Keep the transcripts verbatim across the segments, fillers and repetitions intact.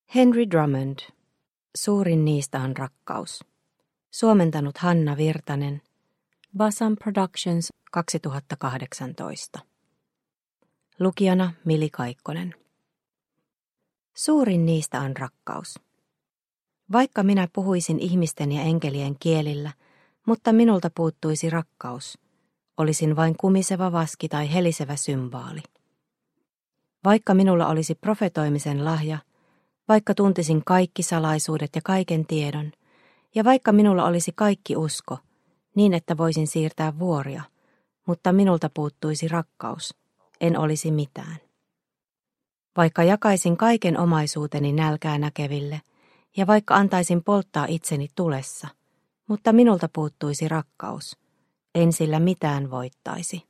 Henry Drummond. Suurin niistä on rakkaus. Suomentanut Hanna Virtanen. Basam Productions kaksituhattakahdeksantoista. Lukijana Mili Kaikkonen. Suurin niistä on rakkaus. Vaikka minä puhuisin ihmisten ja enkelien kielillä, mutta minulta puuttuisi rakkaus, olisin vain kumiseva vaski tai helisevä symbaali. Vaikka minulla olisi profetoimisen lahja, vaikka tuntisin kaikki salaisuudet ja kaiken tiedon, ja vaikka minulla olisi kaikki usko, niin että voisin siirtää vuoria, mutta minulta puuttuisi rakkaus, en olisi mitään. Vaikka jakaisin kaiken omaisuuteni nälkää näkeville, ja vaikka antaisin polttaa itseni tulessa, mutta minulta puuttuisi rakkaus, en sillä mitään voittaisi.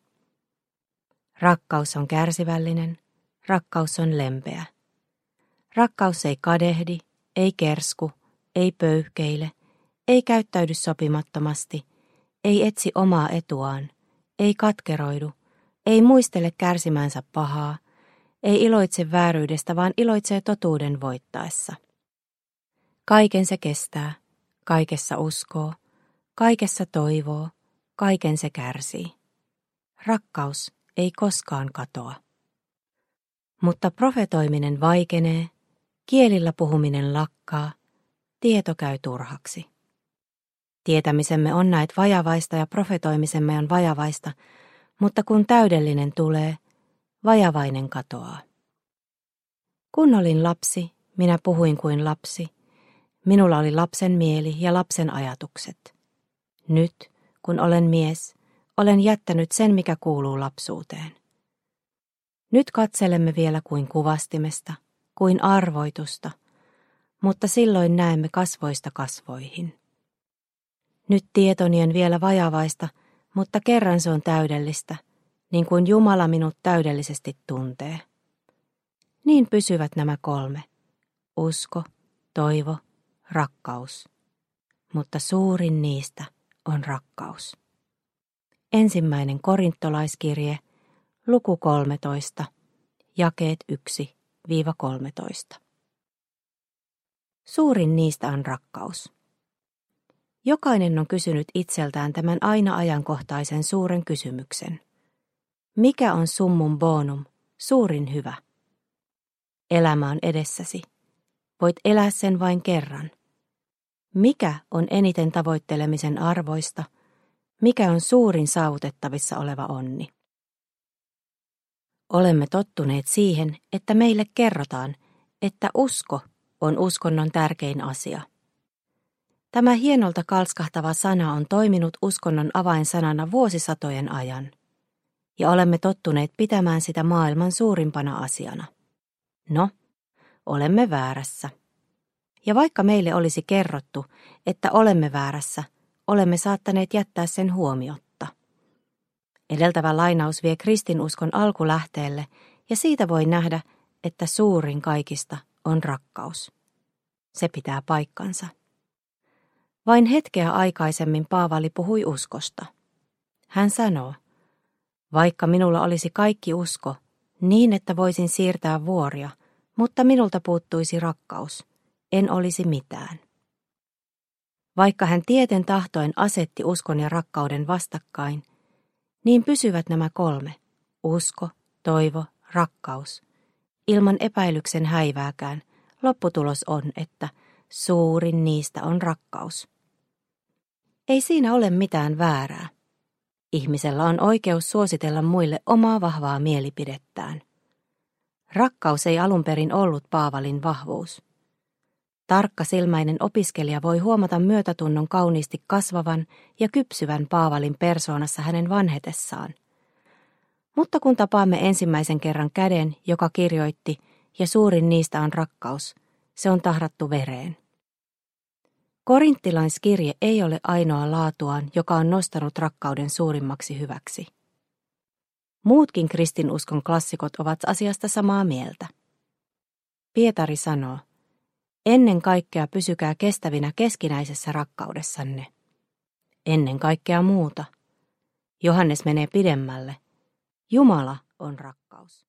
Rakkaus on kärsivällinen, rakkaus on lempeä. Rakkaus ei kadehdi, ei kersku, ei pöyhkeile, ei käyttäydy sopimattomasti, ei etsi omaa etuaan, ei katkeroidu, ei muistele kärsimänsä pahaa, ei iloitse vääryydestä, vaan iloitsee totuuden voittaessa. Kaiken se kestää, kaikessa uskoo, kaikessa toivoo, kaiken se kärsii. Rakkaus ei koskaan katoa. Mutta profetoiminen vaikenee, kielillä puhuminen lakkaa, tieto käy turhaksi. Tietämisemme on näet vajavaista ja profetoimisemme on vajavaista, mutta kun täydellinen tulee, vajavainen katoaa. Kun olin lapsi, minä puhuin kuin lapsi. Minulla oli lapsen mieli ja lapsen ajatukset. Nyt, kun olen mies, olen jättänyt sen, mikä kuuluu lapsuuteen. Nyt katselemme vielä kuin kuvastimesta, kuin arvoitusta, mutta silloin näemme kasvoista kasvoihin. Nyt tietoni on vielä vajavaista, mutta kerran se on täydellistä, niin kuin Jumala minut täydellisesti tuntee. Niin pysyvät nämä kolme, usko, toivo, rakkaus, mutta suurin niistä on rakkaus. Ensimmäinen korintolaiskirje, luku kolmetoista, jakeet yksi kolmetoista. Suurin niistä on rakkaus. Jokainen on kysynyt itseltään tämän aina ajankohtaisen suuren kysymyksen. Mikä on summum bonum, suurin hyvä? Elämä on edessäsi. Voit elää sen vain kerran. Mikä on eniten tavoittelemisen arvoista? Mikä on suurin saavutettavissa oleva onni? Olemme tottuneet siihen, että meille kerrotaan, että usko on uskonnon tärkein asia. Tämä hienolta kalskahtava sana on toiminut uskonnon avainsanana vuosisatojen ajan, ja olemme tottuneet pitämään sitä maailman suurimpana asiana. No, olemme väärässä. Ja vaikka meille olisi kerrottu, että olemme väärässä, olemme saattaneet jättää sen huomiotta. Edeltävä lainaus vie kristinuskon alkulähteelle, ja siitä voi nähdä, että suurin kaikista on rakkaus. Se pitää paikkansa. Vain hetkeä aikaisemmin Paavali puhui uskosta. Hän sanoo, vaikka minulla olisi kaikki usko, niin että voisin siirtää vuoria, mutta minulta puuttuisi rakkaus, en olisi mitään. Vaikka hän tieten tahtoen asetti uskon ja rakkauden vastakkain, niin pysyvät nämä kolme, usko, toivo, rakkaus. Ilman epäilyksen häivääkään, lopputulos on, että suurin niistä on rakkaus. Ei siinä ole mitään väärää. Ihmisellä on oikeus suositella muille omaa vahvaa mielipidettään. Rakkaus ei alun perin ollut Paavalin vahvuus. Tarkkasilmäinen opiskelija voi huomata myötätunnon kauniisti kasvavan ja kypsyvän Paavalin persoonassa hänen vanhetessaan. Mutta kun tapaamme ensimmäisen kerran käden, joka kirjoitti, ja suurin niistä on rakkaus, se on tahrattu vereen. Korinttilaiskirje ei ole ainoa laatuaan, joka on nostanut rakkauden suurimmaksi hyväksi. Muutkin kristinuskon klassikot ovat asiasta samaa mieltä. Pietari sanoo, ennen kaikkea pysykää kestävinä keskinäisessä rakkaudessanne. Ennen kaikkea muuta. Johannes menee pidemmälle. Jumala on rakkaus.